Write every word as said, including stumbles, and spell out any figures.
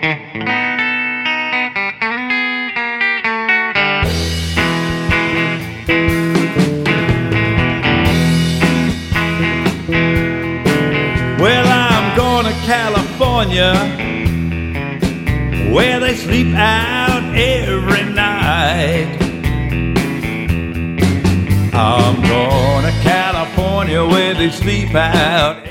Well, I'm going to California, where they sleep out every night. I'm going to California, where they sleep out